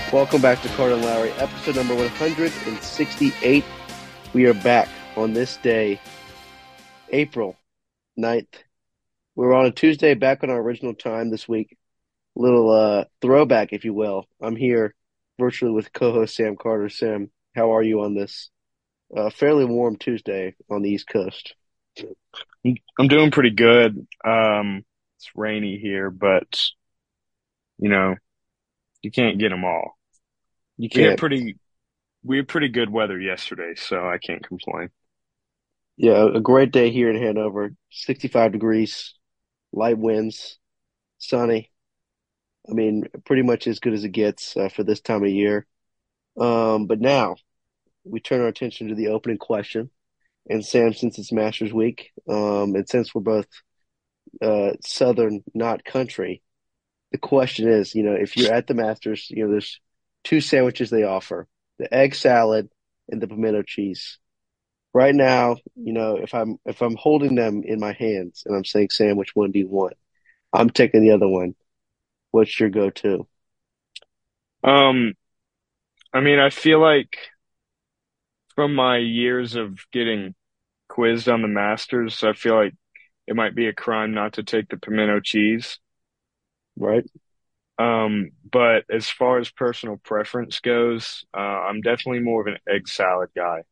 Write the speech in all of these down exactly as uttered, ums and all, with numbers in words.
Welcome back to Carter and Lowry, episode number one hundred sixty-eight. We are back on this day, April ninth. We're on a Tuesday, back on our original time this week. Little uh, throwback, if you will. I'm here virtually with co-host Sam Carter. Sam, how are you on this uh, fairly warm Tuesday on the East Coast? I'm doing pretty good. Um, it's rainy here, but you know, you can't get them all. You We had can't. pretty we had pretty good weather yesterday, so I can't complain. Yeah, a great day here in Hanover. sixty-five degrees, light winds, sunny. I mean, pretty much as good as it gets uh, for this time of year. Um, but now we turn our attention to the opening question. And Sam, since it's Masters Week, um, and since we're both uh, Southern, not country, the question is, you know, if you're at the Masters, you know, there's two sandwiches they offer: the egg salad and the pimento cheese. Right now, you know, if I'm if I'm holding them in my hands and I'm saying, Sam, which one do you want? I'm taking the other one. What's your go-to? Um, I mean, I feel like from my years of getting quizzed on the Masters, I feel like it might be a crime not to take the pimento cheese. Right? Um, but as far as personal preference goes, uh, I'm definitely more of an egg salad guy.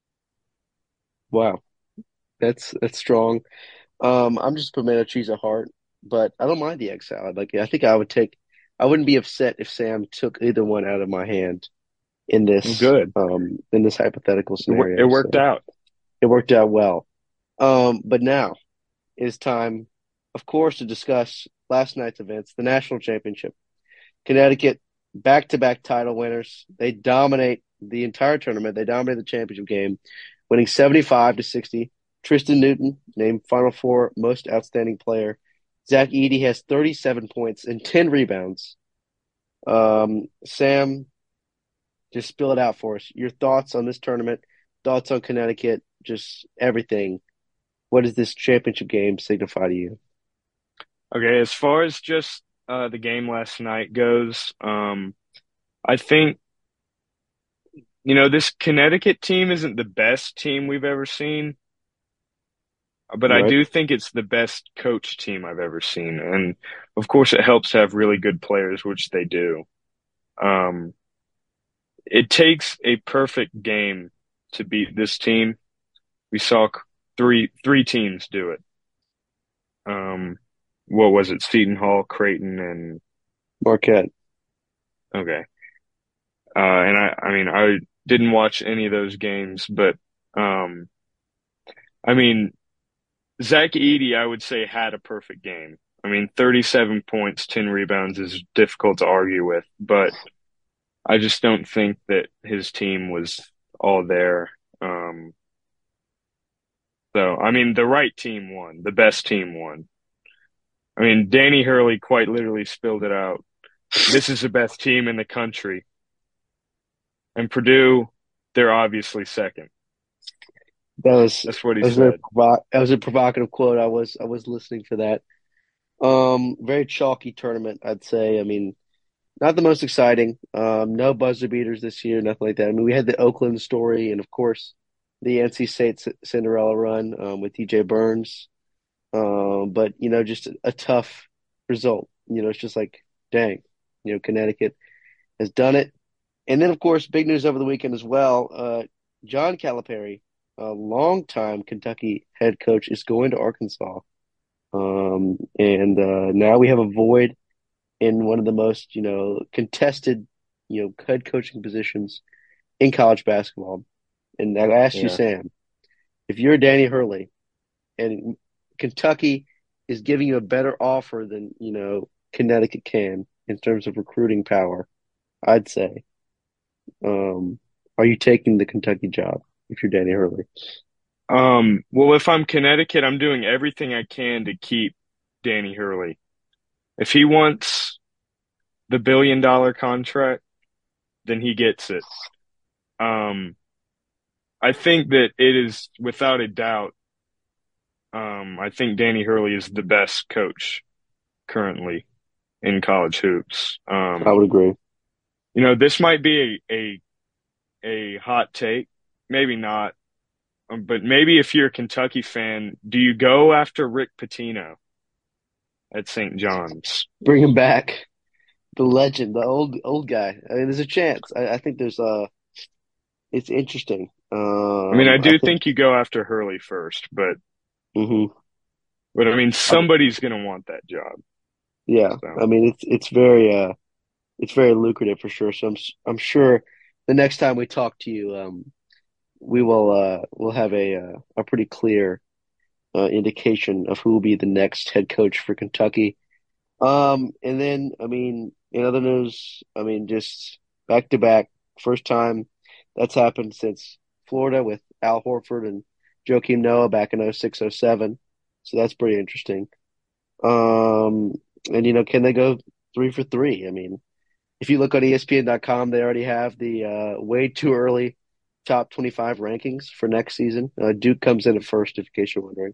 Wow, that's that's strong. Um, I'm just pimento cheese at heart, but I don't mind the egg salad. Like I think I would take, I wouldn't be upset if Sam took either one out of my hand in this Good. um in this hypothetical It, wor- it scenario. worked So out. it worked out well. Um, but now it is time, of course, to discuss last night's events, the national championship. Connecticut, back-to-back title winners. They dominate the entire tournament. They dominate the championship game, winning seventy-five to sixty. Tristan Newton named Final Four most outstanding player. Zach Edey has thirty-seven points and ten rebounds. Um, Sam, just spill it out for us. Your thoughts on this tournament, thoughts on Connecticut, just everything. What does this championship game signify to you? Okay, as far as just uh, the game last night goes, um, I think, you know, this Connecticut team isn't the best team we've ever seen, but I Right? do think it's the best coach team I've ever seen. And of course, it helps to have really good players, which they do. Um, it takes a perfect game to beat this team. We saw c- three three teams do it. Um, what was it? Seton Hall, Creighton, and Marquette. okay. Uh, and I, I mean, I didn't watch any of those games, but um, I mean, Zach Edey, I would say, had a perfect game. I mean, thirty-seven points, ten rebounds is difficult to argue with, but I just don't think that his team was all there. Um, so, I mean, the right team won, the best team won. I mean, Danny Hurley quite literally spilled it out. This is the best team in the country. And Purdue, they're obviously second. That was That's what he that was very said. provo- that was a provocative quote. I was I was listening for that. Um, very chalky tournament, I'd say. I mean, not the most exciting. Um, no buzzer beaters this year, nothing like that. I mean, we had the Oakland story, and of course, the N C State C- Cinderella run um, with D J Burns. Um, but you know, just a, a tough result. You know, it's just like, dang, you know, Connecticut has done it. And then, of course, big news over the weekend as well. Uh, John Calipari, a longtime Kentucky head coach, is going to Arkansas. Um, and uh, now we have a void in one of the most, you know, contested, you know, head coaching positions in college basketball. And I asked you, Yeah. Sam, if you're Danny Hurley and Kentucky is giving you a better offer than, you know, Connecticut can in terms of recruiting power, I'd say, um, are you taking the Kentucky job if you're Danny Hurley? Um, well, if I'm Connecticut, I'm doing everything I can to keep Danny Hurley. If he wants the billion dollar contract, then he gets it. Um, I think that it is without a doubt. Um, I think Danny Hurley is the best coach currently in college hoops. I Um, would agree. You know, this might be a a, a hot take, maybe not, um, but maybe if you're a Kentucky fan, do you go after Rick Pitino at Saint John's? Bring him back, the legend, the old old guy. I mean, there's a chance. I, I think there's uh it's interesting. I mean, I Um, I do think, think you go after Hurley first, but hmm but I mean, I, somebody's going to want that job. yeah. So, I mean, it's it's very uh it's very lucrative for sure. So I'm s- I'm sure the next time we talk to you, um, we will uh we'll have a uh, a pretty clear uh, indication of who will be the next head coach for Kentucky. Um, and then, I mean, in other news, I mean, just back to back, first time that's happened since Florida with Al Horford and Joakim Noah back in oh six oh seven. So that's pretty interesting. Um, and, you know, can they go three for three? I mean, if you look on E S P N dot com, they already have the uh, way too early top twenty-five rankings for next season. Uh, Duke comes in at first, in case you're wondering.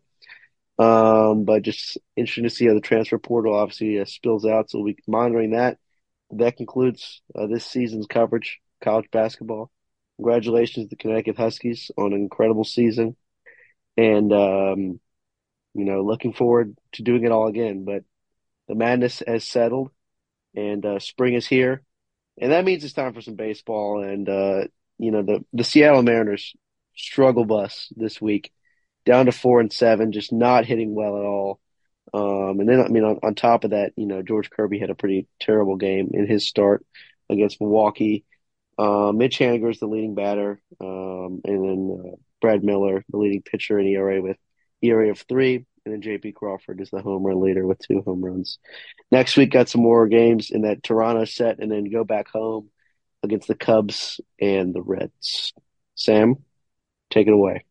Um, but just interesting to see how the transfer portal obviously uh, spills out. So we'll be monitoring that. That concludes uh, this season's coverage, college basketball. Congratulations to the Connecticut Huskies on an incredible season, and um, you know, looking forward to doing it all again. But the madness has settled, and uh, spring is here, and that means it's time for some baseball. And uh, you know, the the Seattle Mariners struggle bus this week, down to four and seven, just not hitting well at all. Um, and then, I mean, on, on top of that, you know, George Kirby had a pretty terrible game in his start against Milwaukee. Uh, Mitch Haniger is the leading batter, um, and then uh, Brad Miller, the leading pitcher in E R A with E R A of three, and then J P Crawford is the home run leader with two home runs. Next week, got some more games in that Toronto set, and then go back home against the Cubs and the Reds. Sam, take it away.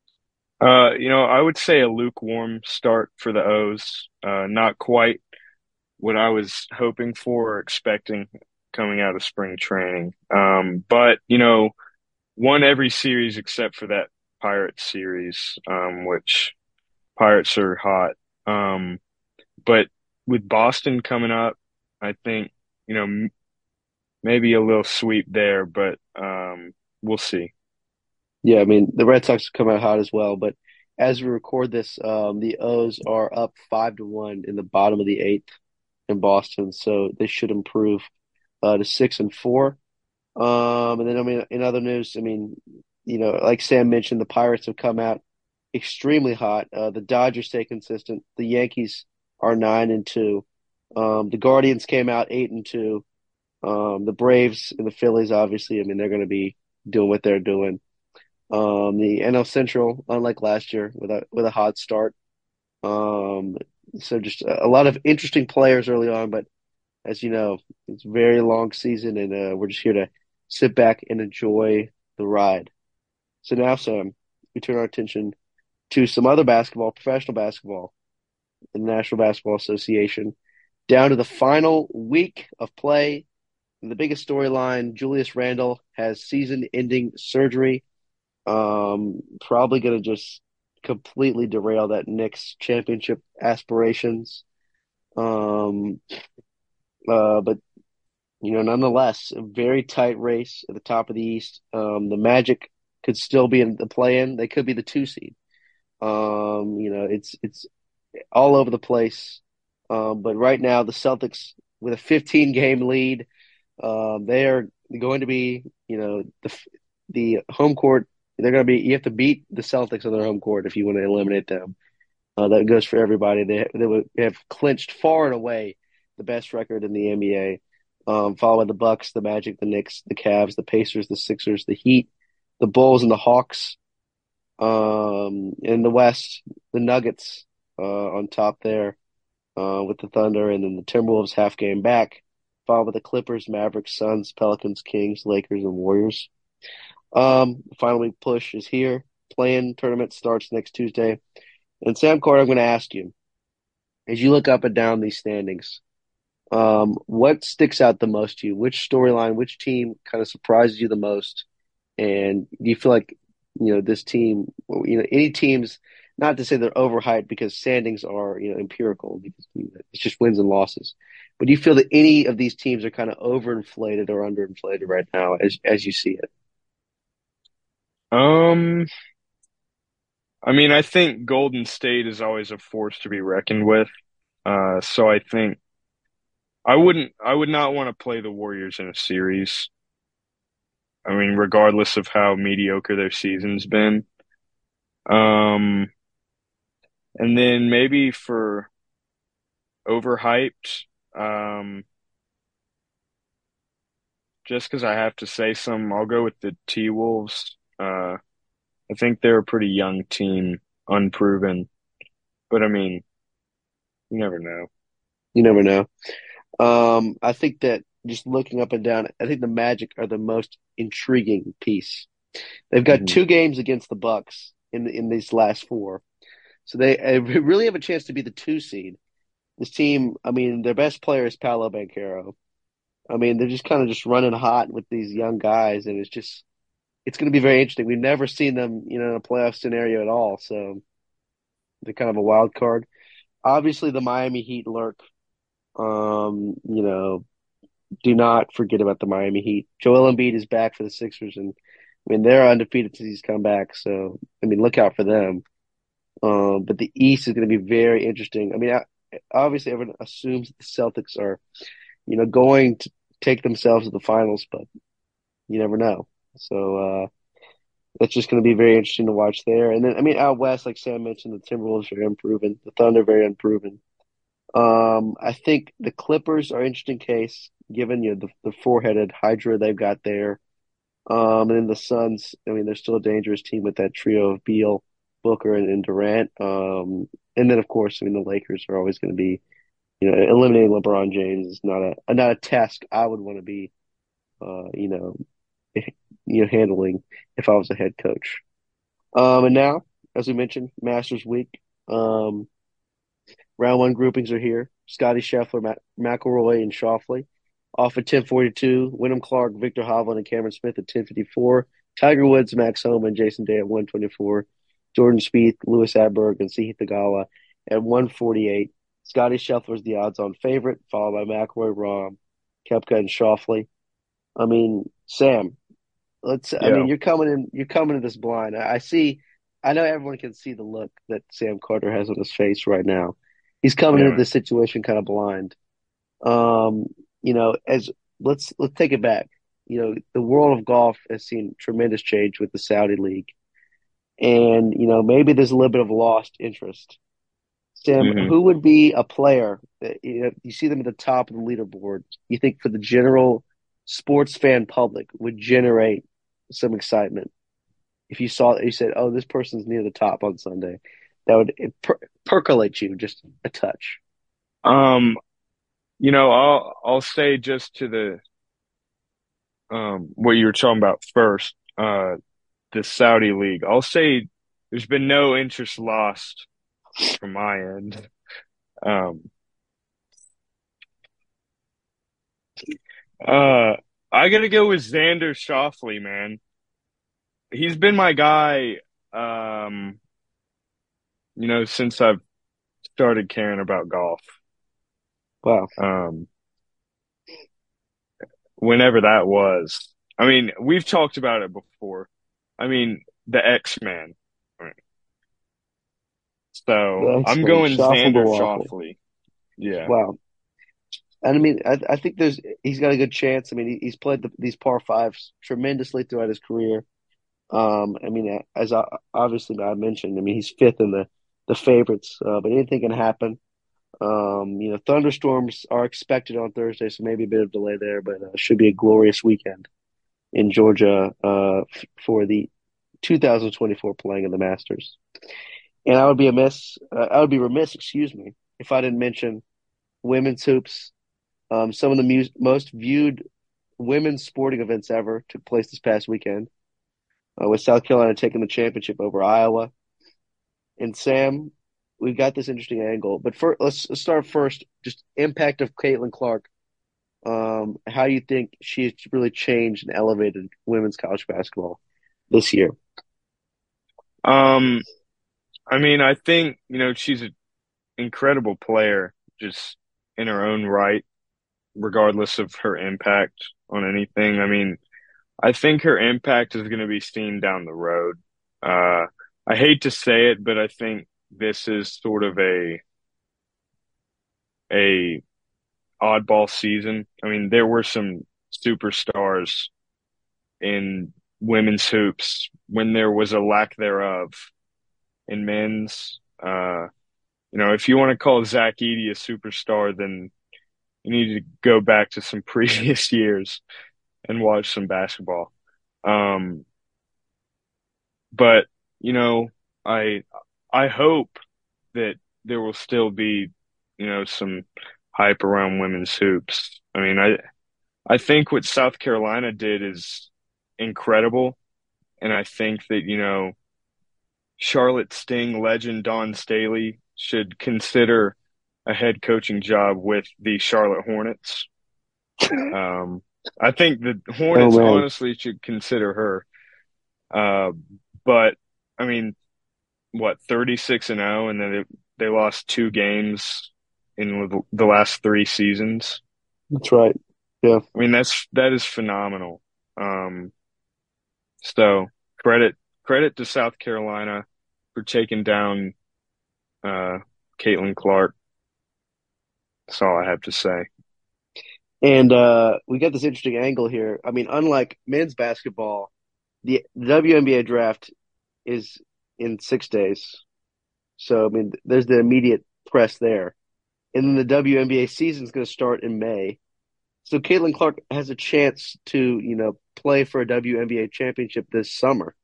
uh, you know, I would say a lukewarm start for the O's. Uh, not quite what I was hoping for or expecting coming out of spring training. Um, but, you know, won every series except for that Pirates series, um, which Pirates are hot. Um, but with Boston coming up, I think, you know, m maybe a little sweep there, but um, we'll see. Yeah, I mean the Red Sox have come out hot as well, but as we record this, um, the O's are up five to one in the bottom of the eighth in Boston, so they should improve uh, to six and four. Um, and then I mean, in other news, I mean, you know, like Sam mentioned, the Pirates have come out extremely hot. Uh, the Dodgers stay consistent. The Yankees are nine and two. Um, the Guardians came out eight and two. Um, the Braves and the Phillies, obviously, I mean, they're going to be doing what they're doing. Um, the N L Central, unlike last year, with a with a hot start. Um, so just a, a lot of interesting players early on, but as you know, it's a very long season, and uh, we're just here to sit back and enjoy the ride. So now, Sam, we turn our attention to some other basketball, professional basketball, in the National Basketball Association, down to the final week of play. And the biggest storyline: Julius Randle has season-ending surgery. Um, probably going to just completely derail that Knicks championship aspirations. Um, uh, but you know, nonetheless, a very tight race at the top of the East. Um, the Magic could still be in the play-in. They could be the two seed. Um, you know, it's it's all over the place. Um, but right now, the Celtics with a fifteen game lead, um, they are going to be, you know, the the home court. They're going to be. You have to beat the Celtics on their home court if you want to eliminate them. Uh, that goes for everybody. They they would have clinched far and away the best record in the N B A, um, followed by the Bucks, the Magic, the Knicks, the Cavs, the Pacers, the Sixers, the Heat, the Bulls, and the Hawks. Um, in the West, the Nuggets uh, on top there uh, with the Thunder, and then the Timberwolves half game back, followed by the Clippers, Mavericks, Suns, Pelicans, Kings, Lakers, and Warriors. Um, the final week push is here. Play-in tournament starts next Tuesday. And Sam Carter, I'm going to ask you, as you look up and down these standings, um, what sticks out the most to you? Which storyline, which team kind of surprises you the most? And do you feel like, you know, this team, you know, any teams, not to say they're overhyped because standings are, you know, empirical because you know, it's just wins and losses. But do you feel that any of these teams are kind of overinflated or underinflated right now, as as you see it? Um, I mean, I think Golden State is always a force to be reckoned with. Uh, so I think I wouldn't, I would not want to play the Warriors in a series. I mean, regardless of how mediocre their season's been. Um, and then maybe for overhyped, um, just because I have to say some, I'll go with the T-Wolves. Uh, I think they're a pretty young team, unproven, but I mean, you never know. You never know. Um, I think that just looking up and down, I think the Magic are the most intriguing piece. They've got Hmm two games against the Bucks in in these last four, so they uh, really have a chance to be the two seed. This team, I mean, their best player is Paolo Banchero. I mean, they're just kind of just running hot with these young guys, and it's just it's going to be very interesting. We've never seen them, you know, in a playoff scenario at all, so they're kind of a wild card. Obviously, the Miami Heat lurk. Um, you know, do not forget about the Miami Heat. Joel Embiid is back for the Sixers, and I mean they're undefeated since he's come back. So I mean, look out for them. Um, but the East is going to be very interesting. I mean, I, obviously everyone assumes that the Celtics are, you know, going to take themselves to the finals, but you never know. So uh, that's just going to be very interesting to watch there. And then I mean, out west, like Sam mentioned, the Timberwolves are unproven, the Thunder very unproven. Um, I think the Clippers are an interesting case, given you know, the the four-headed Hydra they've got there. Um, and then the Suns, I mean, they're still a dangerous team with that trio of Beal, Booker, and, and Durant. Um, and then of course, I mean, the Lakers are always going to be, you know, eliminating LeBron James is not a not a task I would want to be, uh, you know, you know, handling if I was a head coach. Um, and now, as we mentioned, Masters Week. Um, Round one groupings are here. Scotty Scheffler, Mac- McElroy, and Schauffele. Off at ten forty-two, Wyndham Clark, Victor Hovland, and Cameron Smith at ten fifty-four. Tiger Woods, Max Homa, and Jason Day at one twenty-four. Jordan Spieth, Lewis Adberg, and Sahith Theegala at one forty-eight. Scotty Scheffler is the odds-on favorite, followed by McElroy, Rahm, Koepka, and Schauffele. I mean, Sam, let's. I mean, Yeah, you're coming in. You're coming to this blind. I, I see. I know everyone can see the look that Sam Carter has on his face right now. He's coming into yeah. this situation kind of blind. Um, you know, as let's let's take it back. You know, the world of golf has seen tremendous change with the Saudi League, and you know maybe there's a little bit of lost interest. Sam, hmm who would be a player that you know, you see them at the top of the leaderboard? You think for the general sports fan public would generate some excitement if you saw that you said, "Oh, this person's near the top on Sunday," that would per- percolate you just a touch. Um, you know, I'll I'll say just to the um what you were talking about first, uh, the Saudi League. I'll say there's been no interest lost from my end. Um, uh, I gotta go with Xander Schauffele, man. He's been my guy, um, you know, since I've started caring about golf. Wow. Um, whenever that was. I mean, we've talked about it before. I mean, the X-Man. So The I'm X-Men, going Shuffle the Xander Waffle. Schauffele. Yeah. Wow. And I mean, I, I think there's he's got a good chance. I mean, he, he's played the, these par fives tremendously throughout his career. Um, I mean, as I, obviously I mentioned, I mean, he's fifth in the the favorites, uh, but anything can happen. Um, you know, thunderstorms are expected on Thursday, so maybe a bit of delay there, but uh, should be a glorious weekend in Georgia uh, f- for the two thousand twenty-four playing of the Masters. And I would be amiss, uh, I would be remiss, excuse me, if I didn't mention women's hoops. Um, some of the mu- most viewed women's sporting events ever took place this past weekend, uh, with South Carolina taking the championship over Iowa. And Sam, we've got this interesting angle, but first, let's, let's start first. Just impact of Caitlin Clark. Um, how do you think she's really changed and elevated women's college basketball this year? Um, I mean, I think, you know, she's an incredible player just in her own right. regardless of her impact on anything. I mean, I think her impact is going to be seen down the road. Uh, I hate to say it, but I think this is sort of a a oddball season. I mean, there were some superstars in women's hoops when there was a lack thereof in men's. Uh, you know, if you want to call Zach Edey a superstar, then you need to go back to some previous years and watch some basketball. Um, but you know, I I hope that there will still be, you know, some hype around women's hoops. I mean, I I think what South Carolina did is incredible, and I think that, you know, Charlotte Sting legend Dawn Staley should consider a head coaching job with the Charlotte Hornets. Um, I think the Oh Hornets man, honestly should consider her. Uh, but I mean, what, thirty-six and oh, and then they, they lost two games in the the last three seasons. that's right. Yeah, I mean, that's that is phenomenal. Um, so credit credit to South Carolina for taking down uh, Caitlin Clark. That's all I have to say. and uh, we got this interesting angle here. I mean, unlike men's basketball, the W N B A draft is in six days. So I mean, there's the immediate press there, and then the W N B A season is going to start in May. So Caitlin Clark has a chance to, you know, play for a W N B A championship this summer.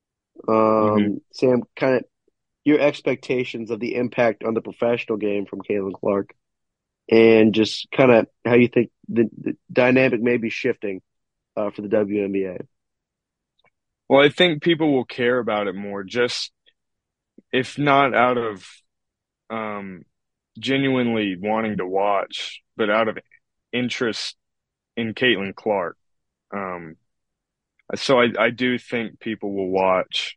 hmm Um, Sam, kind of your expectations of the impact on the professional game from Caitlin Clark, and just kind of how you think the, the dynamic may be shifting uh, for the W N B A. Well, I think people will care about it more, just if not out of um, genuinely wanting to watch, but out of interest in Caitlin Clark. Um, so I, I do think people will watch.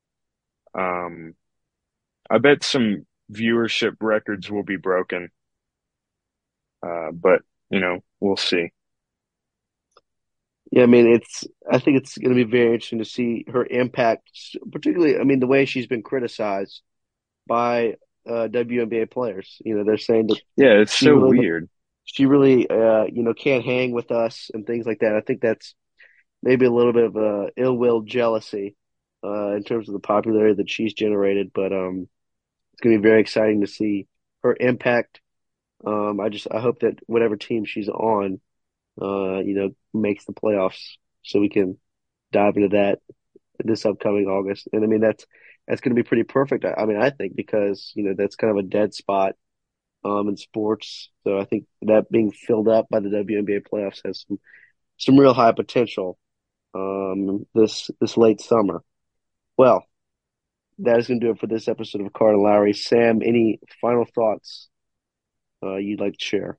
Um, I bet some viewership records will be broken, uh, but you know, we'll see. Yeah, I mean, it's. I think it's going to be very interesting to see her impact, particularly. I mean, the way she's been criticized by uh, W N B A players. You know, they're saying that Yeah, it's she so really, weird. she really, uh, you know, can't hang with us and things like that. I think that's maybe a little bit of uh, ill will jealousy uh, in terms of the popularity that she's generated. But um, it's going to be very exciting to see her impact. Um, I just I hope that whatever team she's on, uh, you know, makes the playoffs so we can dive into that this upcoming August. And I mean that's that's going to be pretty perfect. I, I mean I think because you know that's kind of a dead spot um in sports. So I think that being filled up by the W N B A playoffs has some some real high potential um this this late summer. Well, that is going to do it for this episode of Card and Lowry. Sam, any final thoughts uh, you'd like to share?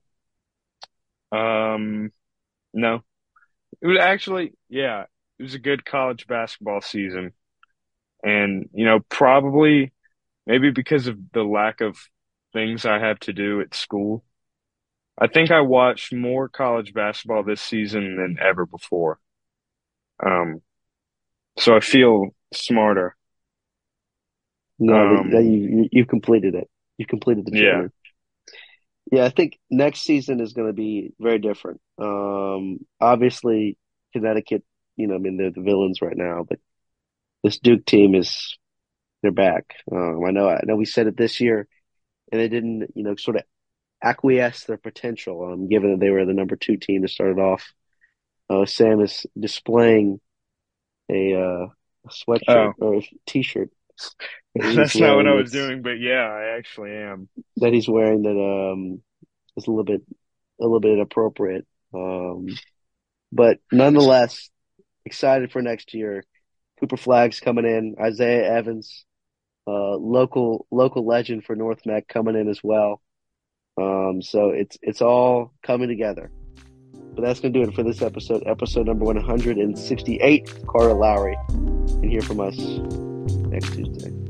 Um, no, it was actually, yeah, it was a good college basketball season. And, you know, probably maybe because of the lack of things I have to do at school, I think I watched more college basketball this season than ever before. Um, so I feel smarter. No, that, that Um, you you you completed it. You completed the yeah. journey. Yeah, I think next season is going to be very different. Um, obviously, Connecticut, you know, I mean, they're the villains right now, but this Duke team is they're back. Um, I know, I know, we said it this year, and they didn't, you know, sort of acquiesce their potential. Um, given that they were the number two team to start it off, uh, Sam is displaying a, uh, a sweatshirt Oh, or a t-shirt that he's that's not what wearing. I was That's doing, but yeah, I actually am. that he's wearing that um is a little bit a little bit inappropriate. Um, but nonetheless, excited for next year. Cooper Flag's coming in. Isaiah Evans, uh, local local legend for North Meck, coming in as well. Um, so it's it's all coming together. But that's gonna do it for this episode, episode number one hundred sixty-eight. Carter Lowry, and hear from us next Tuesday.